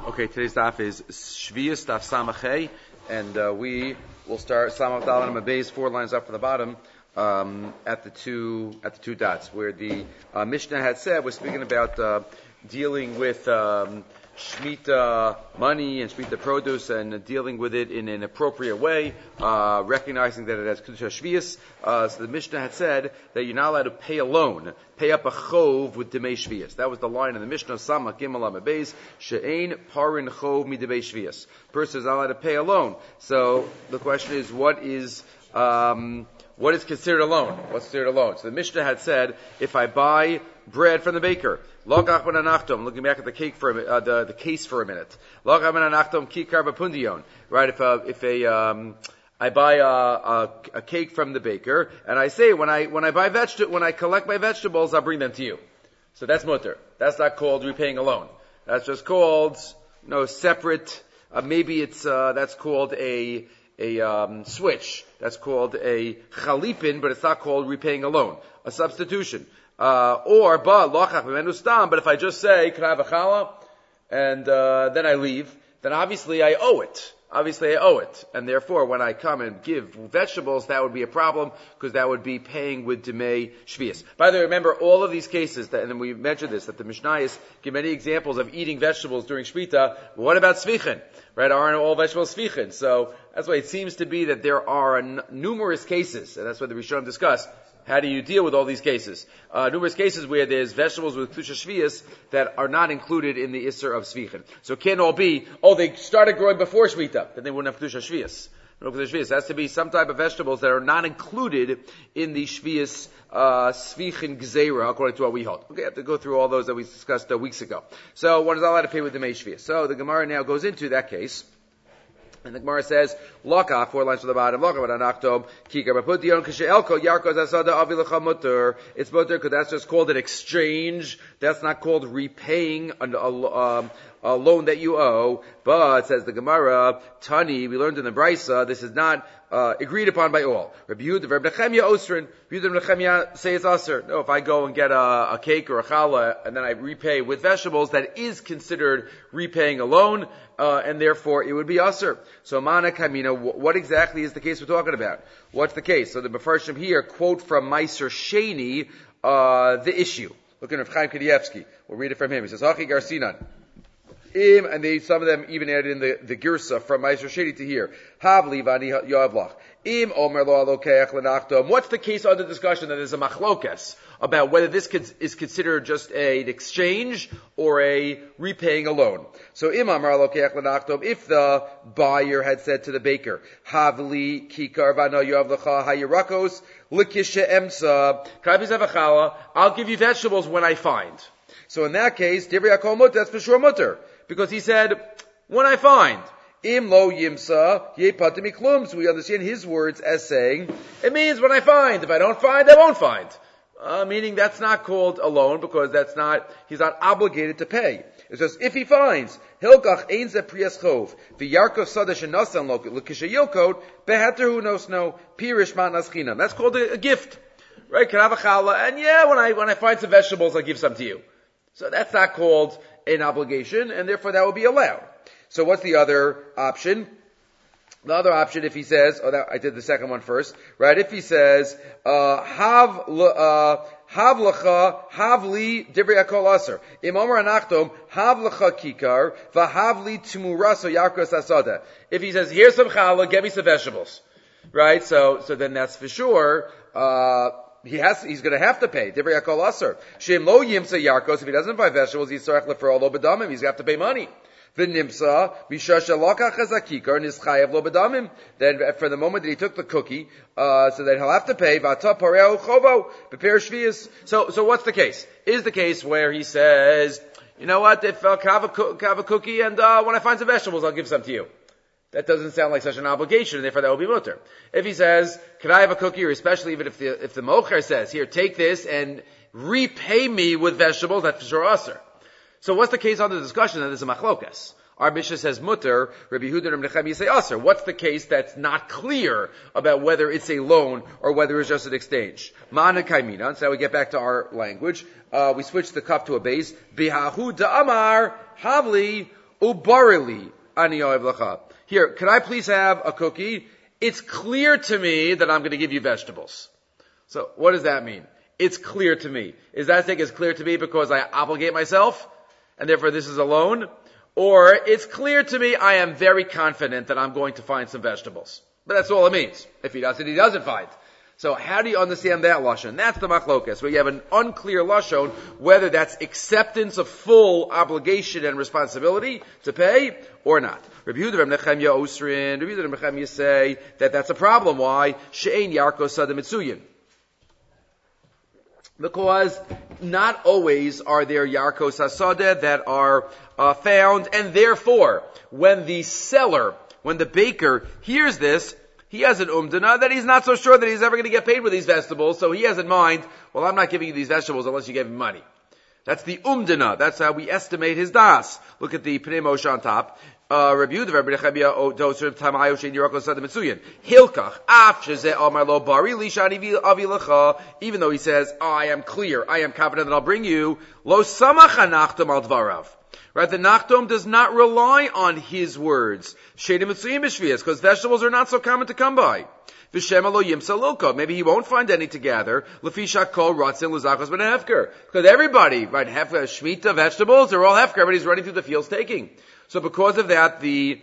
Okay, today's daf is Shvius daf Samachay, and we will start Samach Dalan and Mabeis 4 lines up from the bottom at the two dots where the Mishnah had said we're speaking about dealing with Shemitah money and Shemitah produce and dealing with it in an appropriate way, recognizing that it has Kedusha Shvius. So the Mishnah had said that you're not allowed to pay a loan, pay up a chov with Demei Shvius. That was the line in the Mishnah, Samach Gimel Amabeis, She'ein Parin Chov Mi Demei Shvius. Person is not allowed to pay a loan. So the question is, what is considered a loan? What's considered a loan? So the Mishnah had said, if I buy bread from the baker, logach ben anachtom, looking back at the cake for the case for a minute. Logach ben anachtom kikar b'pundion. Right? I buy a cake from the baker, and I say when I collect my vegetables, I'll bring them to you. So that's mutter. That's not called repaying a loan. That's just called separate. Maybe it's that's called a switch. That's called a chalipin, but it's not called repaying a loan. A substitution. But if I just say, can I have a challah? And then I leave, then obviously I owe it. And therefore, when I come and give vegetables, that would be a problem, because that would be paying with Demei Shvius. By the way, remember, all of these cases, and then we mentioned this, that the Mishnayos give many examples of eating vegetables during Shmita. What about Svichen? Right? Aren't all vegetables Svichen? So, that's why it seems to be that there are numerous cases, and that's what the Rishonim discuss. How do you deal with all these cases? Numerous cases where there's vegetables with Kedusha Shvius that are not included in the Isser of Svichen. So it can't all be, they started growing before Shmita, then they wouldn't have Kedusha Shvius. No Kedusha Shvius. It has to be some type of vegetables that are not included in the Shvius, Svichen Gzeira, according to what we hold. Okay, I have to go through all those that we discussed weeks ago. So one is not allowed to pay with the Demei Shvius. So the Gemara now goes into that case. And the Gemara says, Loka, 4 lines from the bottom, Loka v'anachtom, kikar b'pudion, k'she'elko, yarko zasada avilecha mutter. It's mutter because that's just called an exchange. That's not called repaying a loan that you owe. But, says the Gemara, Tani, we learned in the Brisa, this is not agreed upon by all. Rabbi Yehuda, Rabbi Nechemia Osrin. Rabbi Yehuda and Nechemia say it's usher. No, if I go and get a cake or a challah, and then I repay with vegetables, that is considered repaying a loan, and therefore it would be usher. So, Mana Kamina, what exactly is the case we're talking about? What's the case? So the Mefarshim here quote from Meiser Sheni, the issue. Look at Chaim Kanievsky. We'll read it from him. He says, Hachi Garsinan. And some of them even added in the girsa from Meiser Sheni to here. Havli vani yavlach. Im omer lo alokeach lenachtom. What's the case under discussion that is a machlokes about whether this is considered just an exchange or a repaying a loan? So im omer alokeach lenachtom. If the buyer had said to the baker, Havli kikar vano yavlacha hayirakos likishe emsa. Can I please have a challah? I'll give you vegetables when I find. So in that case, divrei hakol mutter, that's for sure mutter. Because he said, when I find, im lo yimsa, ye patimi klum. So we understand his words as saying, it means when I find. If I don't find, I won't find. Meaning that's not called a loan, because he's not obligated to pay. It says, if he finds, hilgach ein ze priyas chov, v'yarkov sada shenasan lo, l'kisha yilkot, beheter hu nosno, pirish matnas chinam. That's called a gift. Right? Can I have a challah? And when I find some vegetables, I'll give some to you. So that's not called an obligation, and therefore that will be allowed. So what's the other option? The other option, if he says, I did the second one first, right? If he says, hav lecha, hav li divrei hakol aser. Im omer anachtom, hav lecha kikar, v'hav li tumuraso yarkos asada. If he says, here's some challah, get me some vegetables. Right? So then that's for sure, he's going to have to pay. Divrei hakol aser. Shem lo yimsa yarkos. If he doesn't buy vegetables, he's tzarech lefer lo bedamim. He's going to have to pay money. V'nimsa b'shasha lokach hazakikar nischayev lo bedamim. Then, for the moment that he took the cookie, so then he'll have to pay. V'ata pareu chovo b'per shvius. So what's the case? Is the case where he says, you know what? If I'll have a cookie, and when I find some vegetables, I'll give some to you. That doesn't sound like such an obligation, and therefore that will be mutter. If he says, can I have a cookie, or especially even if the mocher says, here, take this and repay me with vegetables, that's for sure usher. So what's the case under discussion that is a machlokas? Our Mishnah says mutter, Rabbi Yehuda and Rabbi Nechemia say usher. What's the case that's not clear about whether it's a loan or whether it's just an exchange? Ma'ana kaimina. So now we get back to our language. We switch the cup to a base. Bihahu da'amar havli Ubarili ani ohev lecha. Here, can I please have a cookie? It's clear to me that I'm going to give you vegetables. So, what does that mean? It's clear to me. Is that thing as clear to me because I obligate myself, and therefore this is a loan? Or, it's clear to me I am very confident that I'm going to find some vegetables. But that's all it means. If he does it, he doesn't find. So how do you understand that lashon? That's the machlokas, where you have an unclear lashon, whether that's acceptance of full obligation and responsibility to pay or not. Rabbi Yehuda Reb Nechemya Osrin, Rabbi Yehuda Reb Nechemya say that that's a problem. Why? She'ein yarko sada mitzuyin. Because not always are there yarkos hasadeh that are found, and therefore, when the baker hears this, he has an umdana that he's not so sure that he's ever going to get paid with these vegetables, so he has in mind, well, I'm not giving you these vegetables unless you give me money. That's the umdana. That's how we estimate his das. Look at the Pnei Moshe on top. Rabbi Yehuda, Rabbi Nechemya, Doser, Tamayo, Shein Yerokos Sada Mitzuyin. Hilkach, Af Shezeh Amar Lo Bari Lishani Avi Lecha. Even though he says, I am clear, I am confident that I'll bring you, Lo Samach Hanachtam Al Dvarav. Right, the Nachtom does not rely on his words. Shedim Mitzuyim B'Shvias, because vegetables are not so common to come by. V'Shem Lo Yimsa Lilka. Maybe he won't find any to gather. L'fisha Kol Ratzin L'Zachos Ben Hefker. Because everybody, right, Shemitah vegetables, they're all Hefker. Everybody's running through the fields taking. So because of that, the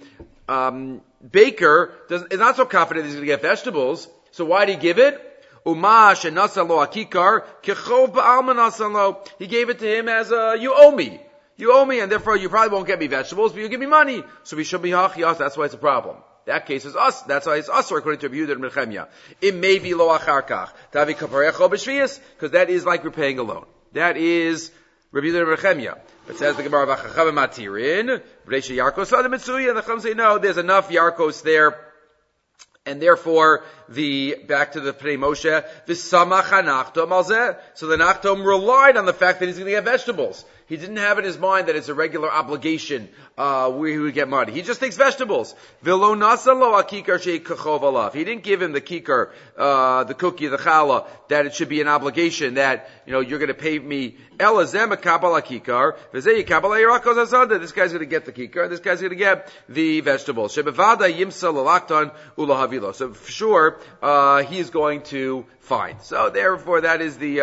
baker is not so confident he's going to get vegetables. So why did he give it? Umash and Nasalo Akikar Kechov Ba'alma Nasalo. He gave it to him as you owe me. You owe me, and therefore you probably won't get me vegetables, but you give me money. So we should be hachiyas. That's why it's a problem. That case is us. That's why it's us, according to Rabbi Yehuda and Nechemya. It may be lo acharkach tavi kaparecho b'shviyas, because that is like repaying a loan. That is Rabbi Yehuda and Nechemya. It says the Gemara v'chachavim matirin b'reisha yarkos adam mitzuya, and the Chacham say no, there's enough yarkos there. And therefore, back to the Pnei Moshe, v'samach hanachtom alzeh. So the Nachtom relied on the fact that he's going to get vegetables. He didn't have in his mind that it's a regular obligation, where he would get money. He just takes vegetables. V'lo nasa lo akikar she'ikachov alav. He didn't give him the kikar, the cookie, the challah, that it should be an obligation that, you're going to pay me. Elazem akabal akikar. V'zeh yikabal yirakos hazada. This guy's going to get the kikar. This guy's going to get the vegetables. Shebevada yimsa lalaktan ulahavilo. So for sure, he's going to find. So therefore, that is the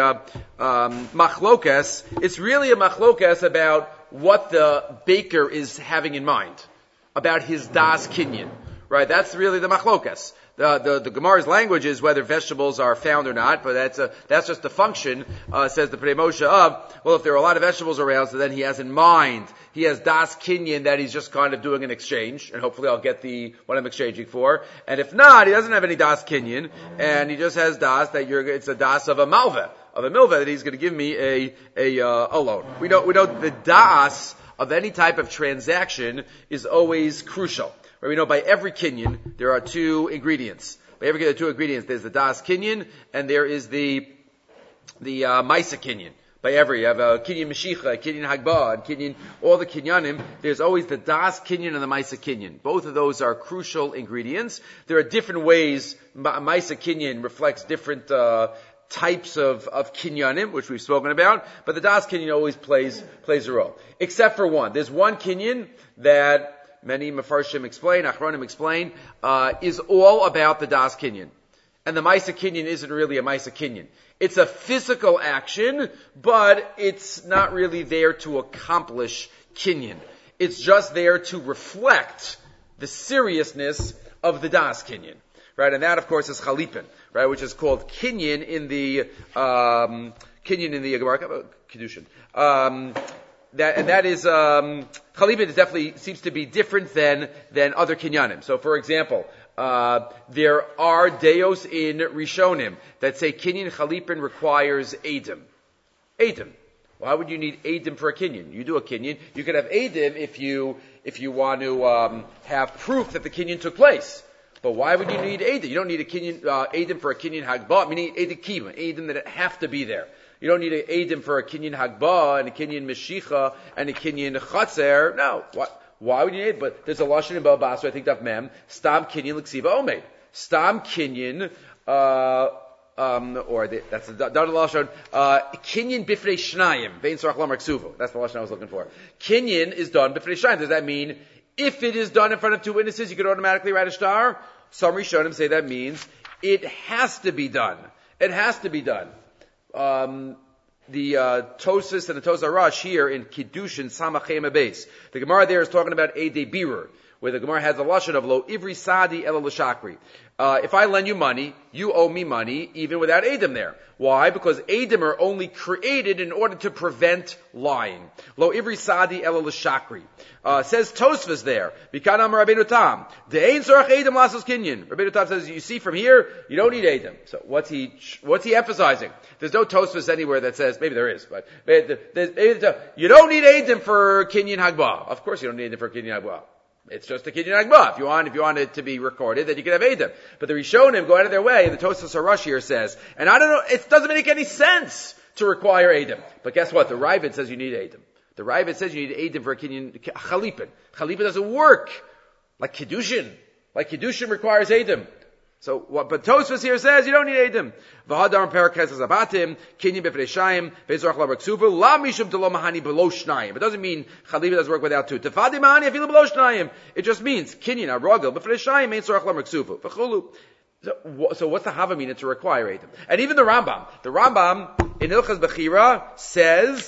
machlokas. It's really a machlokas about what the baker is having in mind, about his das kinyan. Right? That's really the machlokas. The Gemara's language is whether vegetables are found or not, but that's just the function, says the Pnei Moshe if there are a lot of vegetables around, so then he has in mind, he has das kinyan that he's just kind of doing an exchange, and hopefully I'll get what I'm exchanging for. And if not, he doesn't have any das kinyan, and he just has das that it's a das of a malveh, that he's going to give me a loan. We know the das of any type of transaction is always crucial. We know by every kinyan, there are two ingredients. There's the das kinyan, and there is the maisa kinyan. By every, you have a kinyan meshicha, a kinyan hagbah, and kinyan, all the kinyanim, there's always the das kinyan and the maisa kinyan. Both of those are crucial ingredients. There are different ways, maisa kinyan reflects different, types of kinyanim, which we've spoken about, but the das kinyan always plays a role. Except for one. There's one kinyan that many Mefarshim explain, Achronim explain, is all about the Das Kinyan. And the Maisa Kinyan isn't really a Maisa Kinyan. It's a physical action, but it's not really there to accomplish Kinyan. It's just there to reflect the seriousness of the Das Kinyan. Right? And that, of course, is Chalipin, right? Which is called Kinyan in the Gemara Kedushin. That is, Chalipin definitely seems to be different than other kinyanim. So, for example, there are deos in Rishonim that say kinyan Chalipin requires Eidim. Why would you need Eidim for a kinyan? You do a kinyan. You could have Eidim if you want to, have proof that the kinyan took place. But why would you need Eidim? You don't need a kinyan, Eidim for a kinyan hagbah. You need Eidim kima, Eidim that have to be there. You don't need an Eidim for a kinyan hagbah and a kinyan meshicha and a kinyan chatzer. No. Why would you need? But there's a lashon in Baba Basra, I think Daf Mem, stam kinyan l'ksiva omed. Stam kinyan, that's the Dada Lashon, Kinyan Bifrei Shnayim, Vein Sarach Lamar Ksuvo. That's the Lashon I was looking for. Kinyan is done Bifrei Shnayim. Does that mean if it is done in front of two witnesses, you could automatically write a star? Some Rishonim say that means it has to be done. It has to be done. The Tosas and the Tosa Rosh here in Kiddushin Samachem Beis. The Gemara there is talking about Eidei Birur, where the Gemara has the lashon of Lo Ivri Sadi Ela L'Shakri. If I lend you money, you owe me money, even without Eidim there. Why? Because Eidim are only created in order to prevent lying. Lo Ivri Sadi Ela L'Shakri. Says Tosfos there, Bikanam Rabbeinu Tam, De'ein Sorach Eidim Lasos Kinyan. Rabbeinu Tam says, you see from here, you don't need Eidim. So what's he emphasizing? There's no Tosfos anywhere that says, maybe there is, but you don't need Eidim for Kinyan Hagbah. Of course you don't need Eidim for Kinyan Hagbah. It's just a Kinyan Hagbah. If you want it to be recorded, then you can have Eidim. But the Rishonim go out of their way, and the Tosfos Harash here says, and I don't know, it doesn't make any sense to require Eidim. But guess what? The Ravid says you need Eidim. The Ravid says you need Eidim for a Kinyan Chalipin. Chalipin doesn't work like Kiddushin. Like Kiddushin requires Eidim. So what? But Tosfos here says you don't need Eidim. V'hadar Perak says Abatim Kinyan B'frei Shayim Beizorach Lavar Ksuva La Mishum Telo Mahani Below Shnayim. It doesn't mean Chalipin doesn't work without two. Tefadi Mahani Afilu Below Shnayim. It just means Kinyan Arogel B'frei Shayim Beizorach Lavar Ksuva. V'chulu. So what's the Havamina to require Eidim? And even the Rambam in Hilchas Bechira says,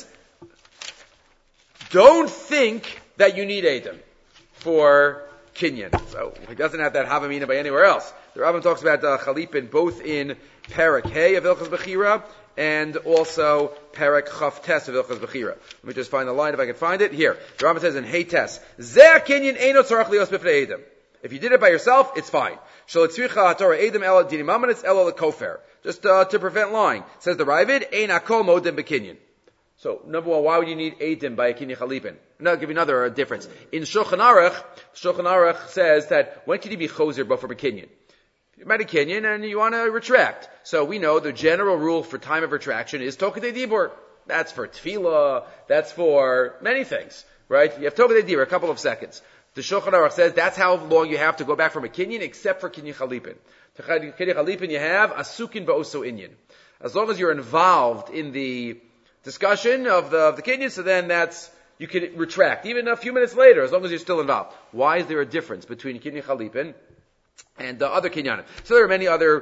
don't think that you need Eidim for Kinyan. So he doesn't have that Havamina by anywhere else. The Rambam talks about Chalipin both in Perek Hey of Hilchas Bechira and also Perek Chaf Tes of Hilchas Bechira. Let me just find the line if I can find it. Here, the Rambam says in Hey Tes, Zeh Kinyan Eino Tzarach Lios B'fnei Eidim. If you did it by yourself, it's fine. Shalatzricha HaTorah Eidim Ela Dinimamanitz Ela Lekofer. Just to prevent lying. Says the Ravid, Ein Akol Modim B'Kinyan. So, number one, why would you need Eidim by a Kinyan Chalipin? And I'll give you another difference. In Shulchan Aruch says that when can you be Choser before Kinyan? You met a Kinyan and you want to retract. So we know the general rule for time of retraction is Tokatei Dibur. That's for Tefillah. That's for many things, right? You have Tokatei Dibur, a couple of seconds. The Shulchan Aruch says that's how long you have to go back from a Kinyan, except for Kinyan Chalipin. To Kinyan Chalipin you have Asukin Ba'oso Inyan. As long as you're involved in the discussion of the Kinyan, so then you can retract, even a few minutes later, as long as you're still involved. Why is there a difference between Kinyan Chalipin and the other Kinyanim? So there are many other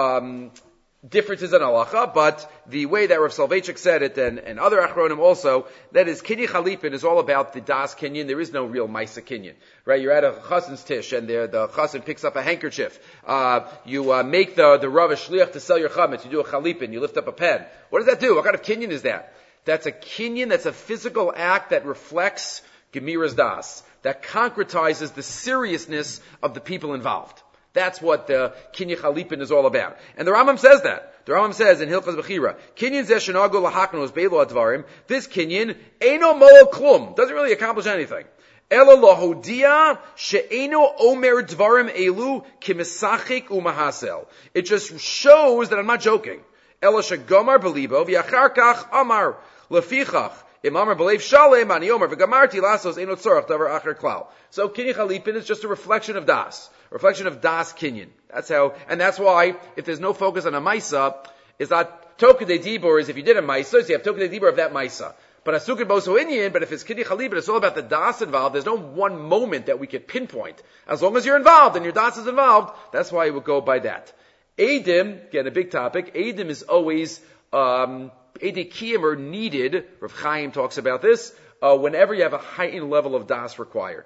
differences in halacha, but the way that Rav Soloveitchik said it, and other Achronim also, that is, Kinyan Chalipin is all about the Das Kinyan. There is no real Maisa Kinyan, right? You're at a Chassan's tish, and the Chassan picks up a handkerchief. You make the Rav Shliach to sell your chametz. You do a Chalipin. You lift up a pen. What does that do? What kind of Kinyan is that? That's a Kinyan. That's a physical act that reflects Gemiras Das, that concretizes the seriousness of the people involved. That's what the Kinyan Chalipin is all about. And the Rambam says that. The Rambam says in Hilchas Bechira, Kinyan zeh shenago lahaknos beilo advarim, this Kinyan, eino mo'el klum, doesn't really accomplish anything. Ela lahodia she'eino omer dvarim elu kimisachik umahasel. It just shows that I'm not joking. Ela shegomar belibo v'yachar kach amar lefichach. Imamar believe shalem ani omer v'gamarti lasos eino tzorach davar acher klal. So Kinyan Chalipin is just a reflection of Das. Reflection of Das Kinyan. That's how, and that's why, if there's no focus on a Maisa, it's not Tokatei Dibur, is if you did a Maisa, so you have Tokatei Dibur of that Maisa. But Asukin Boso Inyan, but if it's Kinyan Chalipin, it's all about the Das involved. There's no one moment that we could pinpoint. As long as you're involved and your Das is involved, that's why it would go by that. Eidim, again, a big topic. Eidim is always, Eidei Kiyim are needed. Rav Chaim talks about this, whenever you have a heightened level of Das required.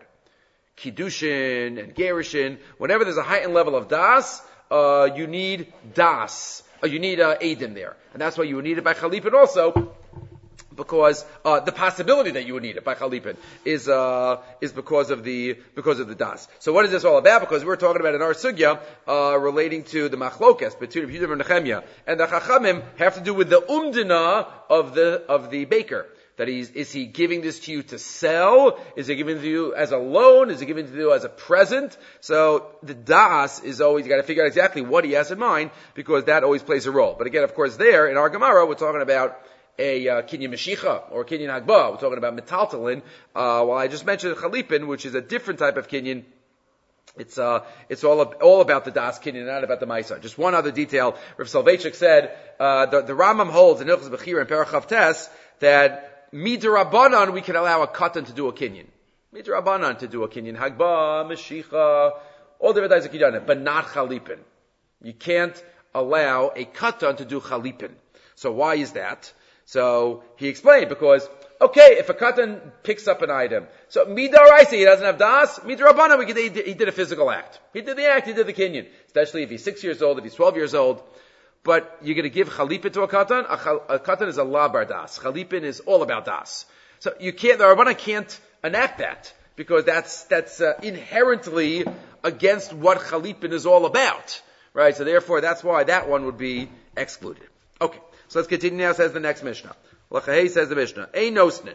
Kiddushin and Gerushin, whenever there's a heightened level of Das, you need Das. You need Eidim there. And that's why you would need it by Chalipin also, because the possibility that you would need it by Chalipin is because of the Das. So what is this all about? Because we're talking about in our sugya relating to the machlokas between Yehuda and Nehemiah, and the Chachamim have to do with the umdina of the baker. That is he giving this to you to sell? Is he giving it to you as a loan? Is he giving it to you as a present? So the das is always, you got to figure out exactly what he has in mind, because that always plays a role. But again, of course, there in our Gemara, we're talking about a Kinyan Meshicha or Kinyan Hagbah. We're talking about Metaltalin. While I just mentioned Chalipin, which is a different type of Kinyan, It's all about the Das Kinyan, not about the Maisa. Just one other detail. Rav Soloveitchik said, the Rambam holds in Hilchos Bechira and Parachav Tes that Midrabanan we can allow a katan to do a Kinyan. Midrabanan to do a Kinyan. Hagba, Meshicha, all the Vedais Akidanim, but not Chalipin. You can't allow a katan to do Chalipin. So why is that? So he explained, because okay, if a katan picks up an item, so midaraisa he doesn't have das, midarabana he did a physical act. He did the act, he did the kinyan. Especially if he's 6 years old, if he's 12 years old. But you're going to give chalipin to a katan. A katan is a labar das. Chalipin is all about das. So the rabbanan can't enact that, because that's inherently against what chalipin is all about, right? So therefore, that's why that one would be excluded. Okay, so let's continue now. Says the next Mishnah. Lachahei says the Mishnah. Ein nosnin.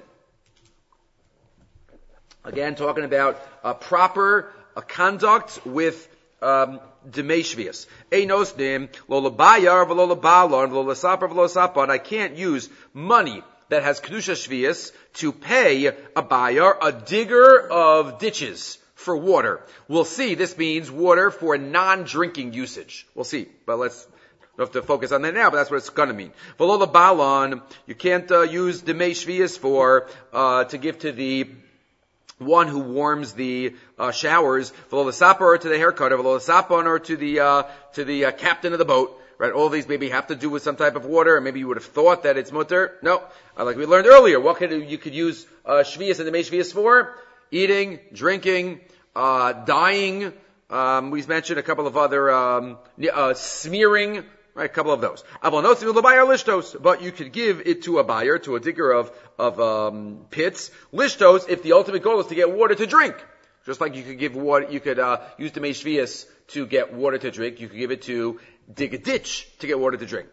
Again, talking about proper conduct with Demei Shvius. Ein nosnin lo labayar v'lo labalon v'lo lasapar v'lo lasapon. I can't use money that has kedusha Shvius to pay a bayar, a digger of ditches, for water. We'll see. This means water for non-drinking usage. We'll see, but let's. Don't have to focus on that now, but that's what it's going to mean. V'lo balon, you can't use demei shvius for to give to the one who warms the showers. V'lo sapar, or to the haircutter. V'lo sapon, or to the captain of the boat. Right? All these maybe have to do with some type of water, and maybe you would have thought that it's mutter. No, like we learned earlier, what you could use shvius and demei shvius for? Eating, drinking, dyeing. We mentioned a couple of other smearing. Right, a couple of those. But you could give it to a buyer, to a digger of pits, lishtos, if the ultimate goal is to get water to drink. Just like you could give water, you could use the meishvias to get water to drink. You could give it to dig a ditch to get water to drink.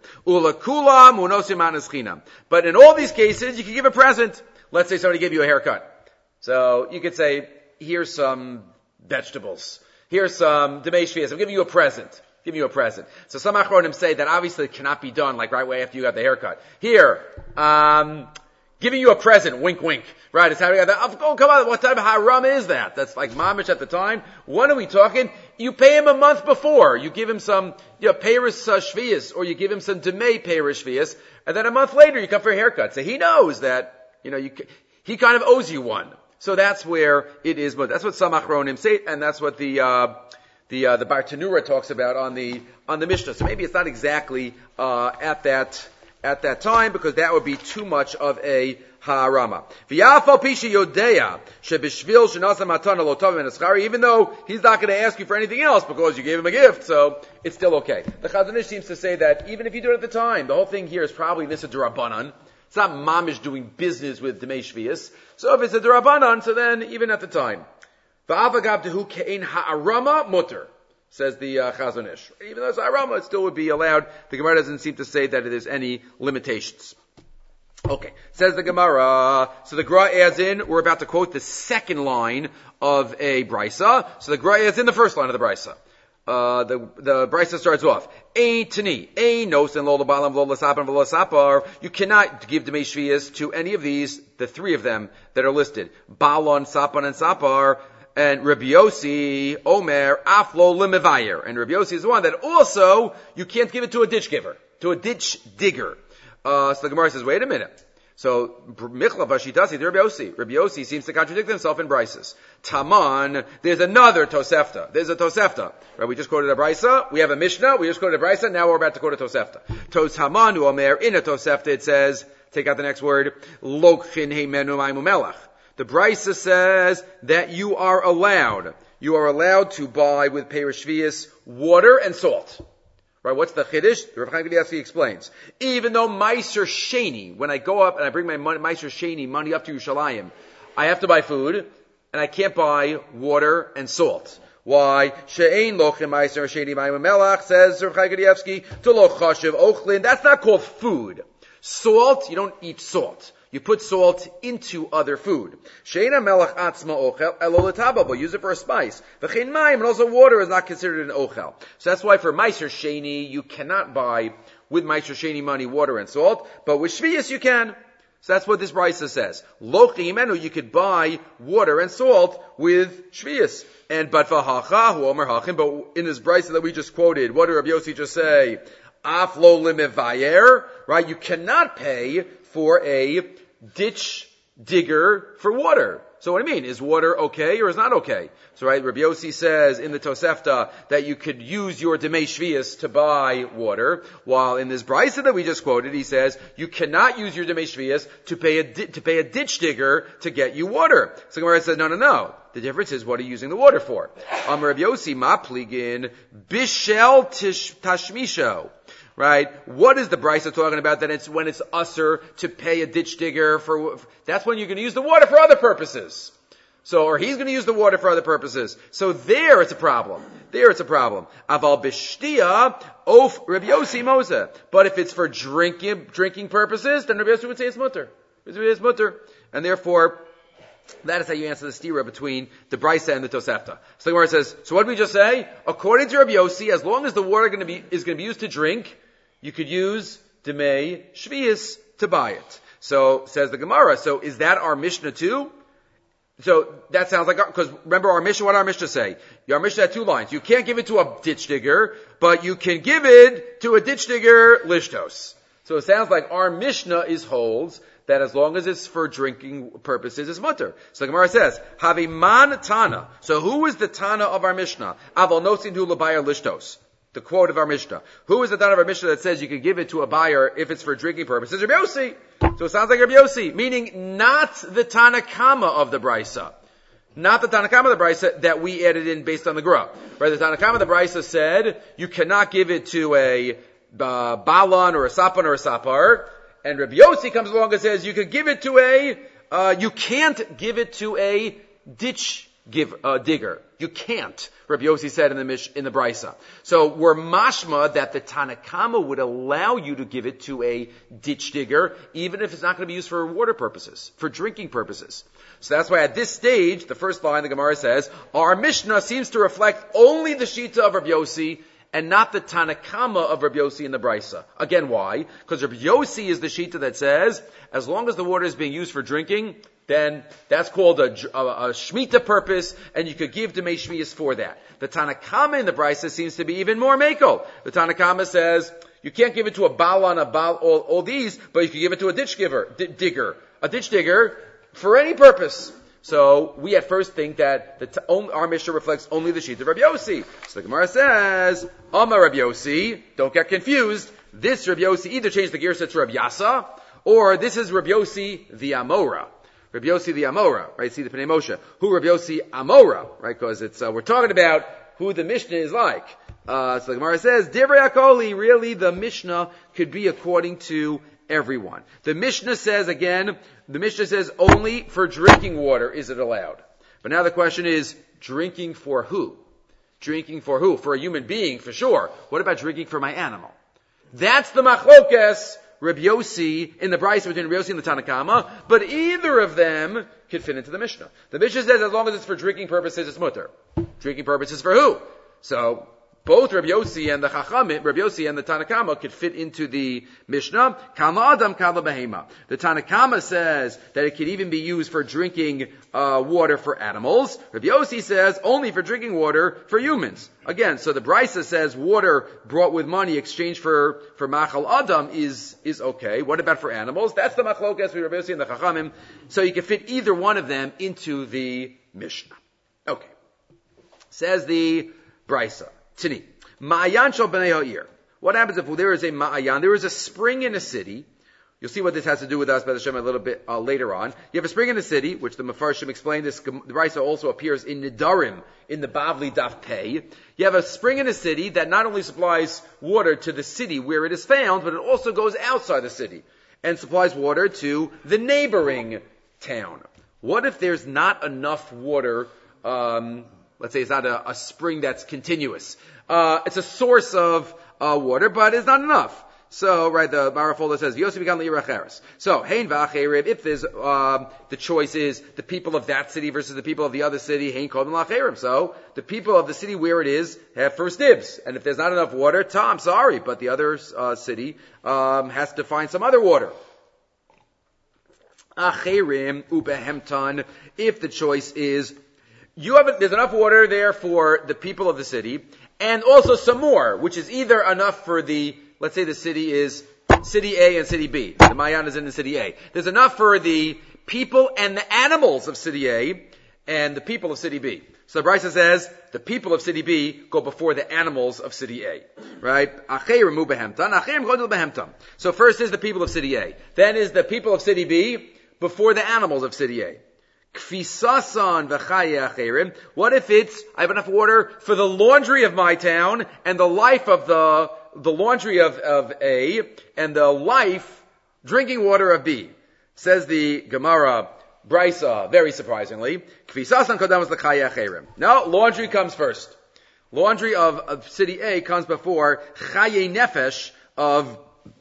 But in all these cases, you could give a present. Let's say somebody gave you a haircut. So you could say, here's some vegetables. Here's some demei shvius. I'm giving you a present. Give you a present. So some achronim say that obviously it cannot be done like right away after you got the haircut. Here, giving you a present, wink wink. Right, it's how we got that. Oh, come on, what type of haram is that? That's like mamish at the time. When are we talking? You pay him a month before. You give him some, peiris shvius, or you give him some demei peiris shvius, and then a month later you come for a haircut. So he knows that, he kind of owes you one. So that's where it is, but that's what some achronim say, and that's what the Bartanura talks about on the Mishnah. So maybe it's not exactly at that time, because that would be too much of a ha'arama. Even though he's not going to ask you for anything else because you gave him a gift, so it's still okay. The Chazon Ish seems to say that even if you do it at the time, the whole thing here is probably nissa d'Rabbanan. It's not mamish doing business with Demei Shvius. So if it's a d'Rabbanan, so then even at the time. V'avagabdehu ke'ein ha'arama mutter, says the Chazon Ish. Even though it's ha'arama, it still would be allowed. The Gemara doesn't seem to say that there's any limitations. Okay, says the Gemara. So the Gra adds in, we're about to quote the second line of a Brisa. So the Gra adds in the first line of the Brisa. The Brisa starts off, Eitani, Einos and Lola Balam, Lola Sapar, Lola Sapar. You cannot give Demei Shvius to any of these, the three of them that are listed. Balon, Sapan, and Sapar. And Rabbi Yossi, Omer, Aflo Limevayer. And Rabbi Yossi is the one that also, you can't give it to a ditch giver, to a ditch digger. So the Gemara says, wait a minute. So, Michla Vashitasi, Rabbi Yossi. Rabbi Yossi seems to contradict himself in Brises. Taman, there's another Tosefta. There's a Tosefta. Right, we just quoted a Brisa, we have a Mishnah, we just quoted a Brisa, now we're about to quote a Tosefta. Tos Hamanu Omer, in a Tosefta it says, take out the next word, Lokhin Heimenu Maimu Melach. The Brisa says that you are allowed to buy with Peiros Shvius water and salt. Right, what's the Chiddush? Rav Chaim Kanievsky explains. Even though Meiser Sheni, when I go up and I bring my Meiser Sheni money up to Yerushalayim, I have to buy food, and I can't buy water and salt. Why? She'ein lochem Meiser Sheni Ma'im Melach, says Rav Chaim Kanievsky, to lo chashiv ochlin. That's not called food. Salt, you don't eat salt. You put salt into other food. She'ena melach atzma ochel elolatabah, but use it for a spice. V'chein mayim, and also water is not considered an ochel. So that's why for Meiser Sheni, you cannot buy with Meiser Sheni money water and salt, but with Shvius you can. So that's what this brisa says. Lochi imenu, you could buy water and salt with shvius. But in this brisa that we just quoted, what did Rabbi Yossi just say? Af lo limevayer, right? You cannot pay for a ditch digger for water. So what do you mean? Is water okay or is not okay? So right, Rabbi Yossi says in the Tosefta that you could use your demei shvius to buy water, while in this brisa that we just quoted, he says you cannot use your demei shvius to pay a ditch digger to get you water. So Gemara says no. The difference is what are you using the water for? Rabbi Yossi mapligin bishel tashmisho. Right? What is the brisa talking about? That it's when it's usher to pay a ditch digger for, that's when you're going to use the water for other purposes. So, or he's going to use the water for other purposes. So there it's a problem. Aval bishtia of Rabbi Yossi Mosa. But if it's for drinking purposes, then Rabbi Yossi would say it's mutter. It's mutter. And therefore, that is how you answer the stira between the brisa and the Tosefta. So the Gemara says, so what did we just say? According to Rabbi Yossi, as long as the water is going to be used to drink, you could use demei shvius to buy it. So says the Gemara. So is that our Mishnah too? So that sounds like, because remember our Mishnah, what our Mishnah say? Our Mishnah had 2 lines. You can't give it to a ditch digger, but you can give it to a ditch digger lishtos. So it sounds like our Mishnah holds that as long as it's for drinking purposes, it's mutter. So the Gemara says, Haviman Tana. So who is the Tana of our Mishnah? Aval nosin hu l'bayar lishtos. The quote of our Mishnah. Who is the Tana of our Mishnah that says you can give it to a buyer if it's for drinking purposes? Rabbi Yossi. So it sounds like Rabbi Yossi, meaning not the Tana Kama of the Brisa. Not the Tana Kama of the Brisa that we added in based on the Gra. Right? The Tana Kama of the Brisa said you cannot give it to a balan or a sapan or a sapar. And Rabbi Yossi comes along and says you could give it to you can't give it to a ditch digger. You can't. Rabbi Yossi said in the Brisa. So we're mashma that the Tanakama would allow you to give it to a ditch digger, even if it's not going to be used for water purposes, for drinking purposes. So that's why at this stage, the first line the Gemara says, our Mishnah seems to reflect only the Shita of Rabbi Yossi and not the Tanakama of Rabbi Yossi in the Brisa. Again, why? Because Rabbi Yossi is the Shita that says, as long as the water is being used for drinking, then that's called a Shemitah purpose, and you could give Demei Shvius for that. The Tanakama in the Brisa seems to be even more makel. The Tanakama says, you can't give it to a balan, all these, but you can give it to a digger. A ditch digger for any purpose. So we at first think that our Mishnah reflects only the sheet of Rabbi Yossi. So the Gemara says, Amar Rabbi Yossi, don't get confused. This Rabbi Yossi either changed the girsa to Rabbi Yasa, or this is Rabbi Yossi the Amora. Rabbi Yossi the Amora, right? See the Pnei Moshe. Who Rabbi Yossi Amora, right? Because it's we're talking about who the Mishnah is like. So the Gemara says, Divrei Akoli, really the Mishnah could be according to everyone. The Mishnah says only for drinking water is it allowed. But now the question is, drinking for who? Drinking for who? For a human being, for sure. What about drinking for my animal? That's the machlokes Rabbi Yossi in the Brisa between Rabbi Yossi and the Tanakama, but either of them could fit into the Mishnah. The Mishnah says as long as it's for drinking purposes, it's mutter. Drinking purposes for who? So both Rabbi Yossi and the Chachamim, Rabbi Yossi and the Tanakama could fit into the Mishnah. Kama Adam Kama Behema. The Tanakama says that it could even be used for drinking water for animals. Rabbi Yossi says only for drinking water for humans. Again, so the Brisa says water brought with money exchanged for Machal Adam is okay. What about for animals? That's the Machlokas with Rabbi Yossi and the Chachamim. So you can fit either one of them into the Mishnah. Okay. Says the Brisa. Tini. Ma'ayan shel b'nei ha'ir. What happens if there is a ma'ayan, there is a spring in a city? You'll see what this has to do with us, B'ez Hashem, a little bit later on. You have a spring in a city, which the Mefarshim explained. The Brisa also appears in Nidarim, in the Bavli Daf Pei. You have a spring in a city that not only supplies water to the city where it is found, but it also goes outside the city and supplies water to the neighboring town. What if there's not enough water? Let's say it's not a spring that's continuous. It's a source of water, but it's not enough. So, right, the Marafola says, Yosef began L'Yiracheres. So, Hein V'Acherev, if there's, the choice is the people of that city versus the people of the other city, Hein Kodem L'Acherev. So, the people of the city where it is have first dibs. And if there's not enough water, I'm sorry, but the other city has to find some other water. Acherim ubehemtan. If the choice is, there's enough water there for the people of the city, and also some more, which is either enough for let's say the city is city A and city B. The Mayan is in the city A. There's enough for the people and the animals of city A and the people of city B. So the Brisa says the people of city B go before the animals of city A. Right? So first is the people of city A. Then is the people of city B before the animals of city A. What if I have enough water for the laundry of my town and the life of the laundry of A and the life drinking water of B? Says the Gemara Brisa, very surprisingly. No, laundry comes first. Laundry of city A comes before chaye nefesh of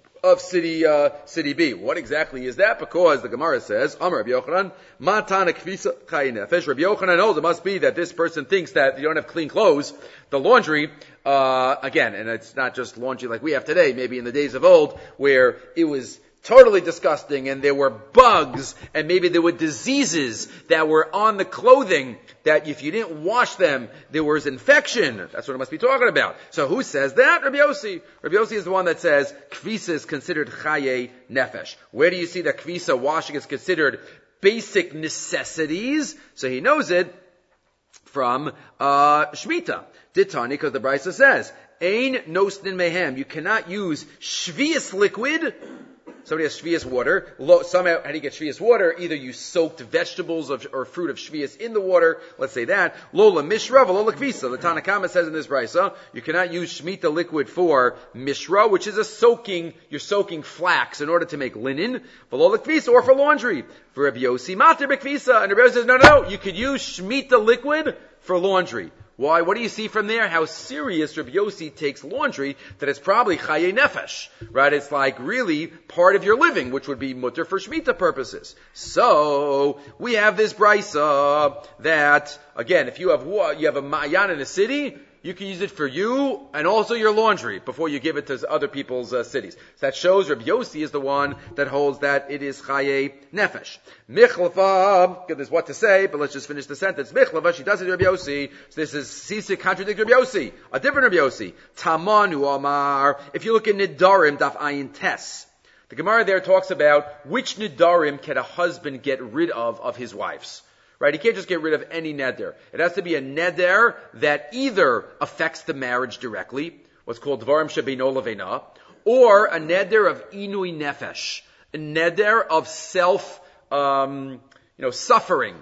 city B. What exactly is that? Because the Gemara says, Amar Rabbi Yochanan, Matana Kvisa Chayin Nefesh. Rabbi Yochanan knows it must be that this person thinks that you don't have clean clothes. The laundry, again, and it's not just laundry like we have today, maybe in the days of old, where it was totally disgusting and there were bugs and maybe there were diseases that were on the clothing that if you didn't wash them, there was infection. That's what it must be talking about. So who says that? Rabbi Yossi. Rabbi Yossi is the one that says kvisa is considered chaye nefesh. Where do you see that kvisa washing is considered basic necessities? So he knows it from Shemitah. Ditani, because the Brisa says, Ein nosnin mehem. You cannot use shvius liquid. Somebody has shvius water. Somehow, how do you get shvius water? Either you soaked vegetables or fruit of shvius in the water. Let's say that. Lola mishra, lola kvisa. The Tanna Kama says in this brisa, you cannot use shmita liquid for mishra, which is you're soaking flax in order to make linen. Lola kvisa, or for laundry. For Rabbi Yossi, mater bekvisa. And Rabbi Yossi says, no, you could use shmita liquid for laundry. Why? What do you see from there? How serious Rabbi Yossi takes laundry, that it's probably chaye nefesh, right? It's like really part of your living, which would be mutter for Shemitah purposes. So, we have this brisa that, again, if you have a ma'ayan in a city, you can use it for you and also your laundry before you give it to other people's cities. So that shows Rabbi Yossi is the one that holds that it is chaye nefesh. Michlava, there's what to say, but let's just finish the sentence. Michlava, she does it Rabbi Yossi. So this is Sisik contradict Rabbi Yossi. A different Rabbi Yossi. Tamanu Amar. If you look at Nidarim, Daf Ayin Tes, the Gemara there talks about which Nidarim can a husband get rid of his wives. Right? He can't just get rid of any neder. It has to be a neder that either affects the marriage directly, what's called dvarim shebeino leveina, or a neder of inui nefesh, a neder of suffering,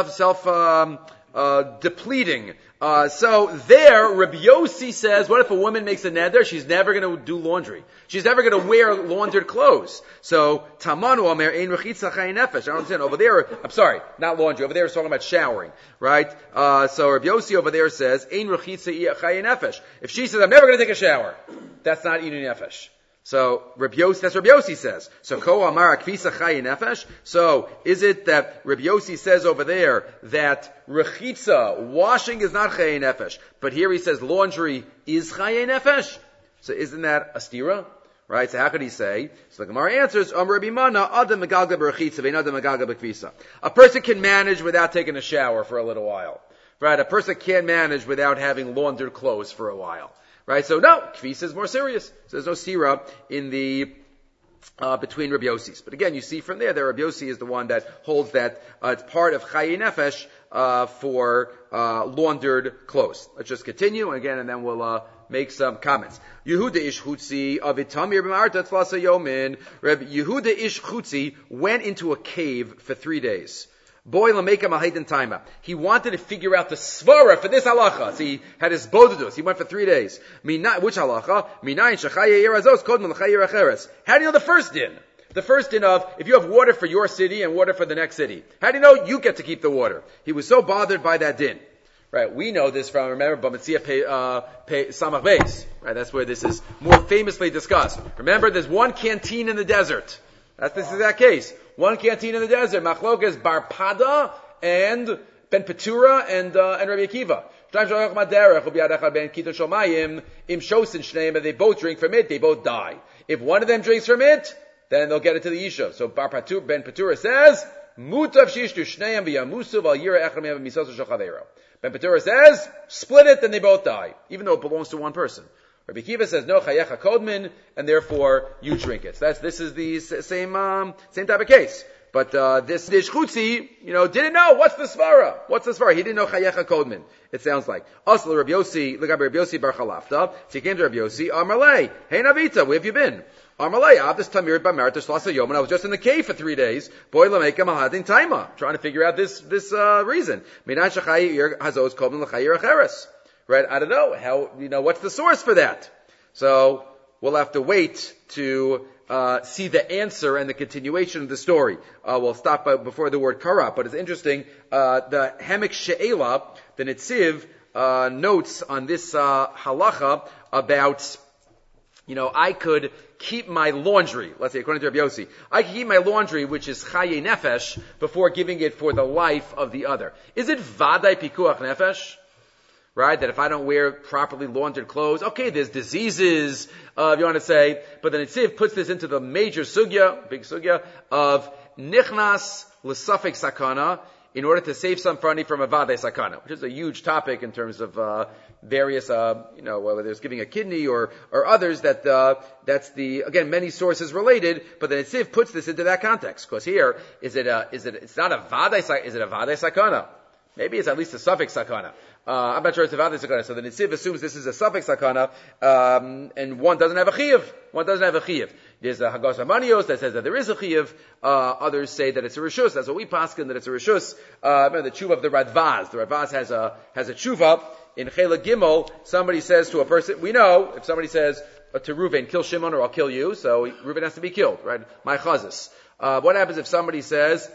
depleting. So there, Rabbi Yossi says, what if a woman makes a neder? She's never going to do laundry. She's never going to wear laundered clothes. So, tamanu omer ein rechitza chayin nefesh. I don't understand. Over there, I'm sorry, not laundry. Over there it's talking about showering, right? So Rabbi Yossi over there says, ein rechitza chayin nefesh. If she says, I'm never going to take a shower, that's not inu nefesh. So that's Rabbi Yossi says. So ko amar kvisa chayin nefesh. So is it that Rabbi Yossi says over there that rechitza, washing, is not chayin nefesh, but here he says laundry is chayin nefesh? So isn't that a stira? Right? So how could he say? So the Gemara answers, Rabbi Mana, adam megalga b'rechitza, ve'in adam megalga b'kvisa. A person can manage without taking a shower for a little while. Right? A person can't manage without having laundered clothes for a while. Right? So no, kvisa is more serious. So there's no sira in the between Rabbi Yossi's. But again, you see from there that Rabbi Yossi is the one that holds that it's part of chayi nefesh for laundered clothes. Let's just continue again, and then we'll make some comments. Yehuda ish chutzi avitamir b'marta tzlasa yomin. Rabbi Yehuda ish chutzi went into a cave for 3 days. Boy, lameka mahayden taima. He wanted to figure out the svara for this halacha. So he had his bodedus. He went for 3 days. Which halacha? Minayin shechaye irazos kodman l'chaye acheres. How do you know the first din? The first din of, if you have water for your city and water for the next city. How do you know you get to keep the water? He was so bothered by that din. Right, we know this from, remember, Bamitzia Samach Beis. Right, that's where this is more famously discussed. Remember, there's one canteen in the desert. This is that case. One canteen in the desert. Machlokas Bar Pada and Ben Petura and Rabbi Akiva. They both drink from it, they both die. If one of them drinks from it, then they'll get it to the Isha. So Ben Petura says, Mutav shishtu shneim v'yamusu v'al yira echad me'av misosu shel chaveiro. Ben Petura says, split it, then they both die, even though it belongs to one person. Rabbi Kiva says, no chayecha kodmin, and therefore you drink it. So this is the same type of case. But this Shchutzi, didn't know what's the svara. What's the svara? He didn't know chayecha kodmin. It sounds like Asla Rabbi Yossi, Rabbi Yossi bar Chalafta. So he came to Rabbi Yossi, Amarlei, hey Navita, where have you been? Amarlei, Abdus Tamir Bamar Tashlasa Yom, and I was just in the cave for 3 days. Boy Lameka Mahadin Taima, trying to figure out this reason. Minay Shachai Hazos Kodmin L'Chayir Acheres. Right? I don't know how. What's the source for that? So we'll have to wait to see the answer and the continuation of the story. We'll stop before the word kara, but it's interesting. The Hemek She'ela, the Netziv, notes on this halacha about, I could keep my laundry. Let's say, according to Rabbi Yossi, I can keep my laundry, which is chaye nefesh, before giving it for the life of the other. Is it vaday pikuach nefesh? Right? That if I don't wear properly laundered clothes, okay, there's diseases, if you want to say, but then Netziv puts this into the major sugya, big sugya, of nichnas l'safek sakana, in order to save somebody from a vadei sakana, which is a huge topic in terms of various, whether it's giving a kidney or others, that's again, many sources related, but then Netziv puts this into that context, because here, it's not a vadei sakana. Maybe it's at least a suffix sakana. I'm not sure it's a vadei sakana. So the Netziv assumes this is a suffix sakana, and one doesn't have a chiyuv. There's a Hagos Hamanios that says that there is a chiyuv. Others say that it's a reshus. That's what we paskin, that it's a reshus. Remember the tshuva of the Radvaz. The Radvaz has a tshuva. In Chela Gimel, somebody says to a person, we know, if somebody says to Reuven, kill Shimon or I'll kill you, so Reuven has to be killed, right? My chazis. What happens if somebody says,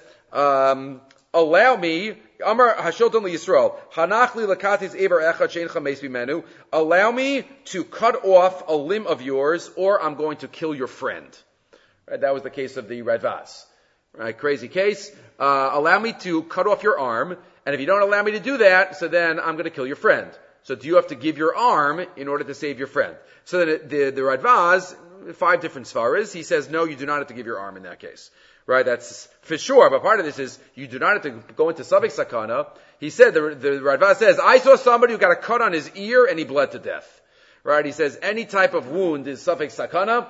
allow me, Amar Hashilton Yisrael, Hanachli Lakatis Eber Echad Shein Chameis Bimenu, allow me to cut off a limb of yours, or I'm going to kill your friend. Right, that was the case of the Radvaz. Right, crazy case. Allow me to cut off your arm, and if you don't allow me to do that, so then I'm going to kill your friend. So do you have to give your arm in order to save your friend? So then the Radvaz, 5 different svaras, he says, no, you do not have to give your arm in that case. Right, that's for sure, but part of this is, you do not have to go into suffix sakana. He said, the Radvaz says, I saw somebody who got a cut on his ear and he bled to death. Right, he says, any type of wound is suffix sakana,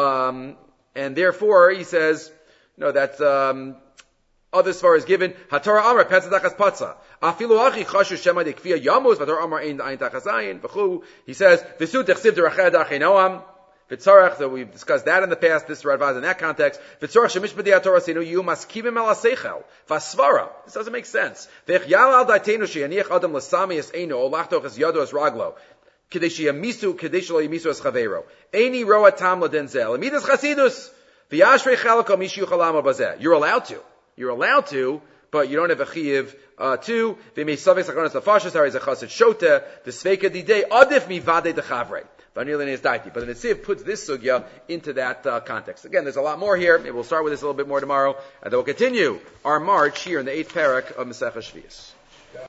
and therefore, he says, no, that's, other svar is given, Hatara Amar, Petzadachas Patza. Afilu Achi Chashu Shema de Kfia Yamos, Hatara Amar Ein Tachazayin, V'chu. He says, V'su Techsiv Derachad Achei Noam. V'tzarech, so we've discussed that in the past, this Radvaz in that context. V'tzarech shemish b'dei Torah seinu you maskimim el aseichel. V'asvara. This doesn't make sense. V'ech yal al daitenu sheyaniach adam l'sami es eino, o lachtoch es yado es raglo. Kedei sheyamisu, kedei shelo yamisu es chaveiro. Eini roa tam l'denzel. Amidas chasidus. V'yashrei chalako mishu chalamo bazeh. You're allowed to, but you don't have a chiyiv to. V'mei savek sakonas lafashas, hari zechaset shota, the sveika didei, adif mi vade dechavrei. But the Netziv puts this sugya into that context. Again, there's a lot more here. Maybe we'll start with this a little bit more tomorrow, and then we'll continue our march here in the 8th parak of Masechah Shvius.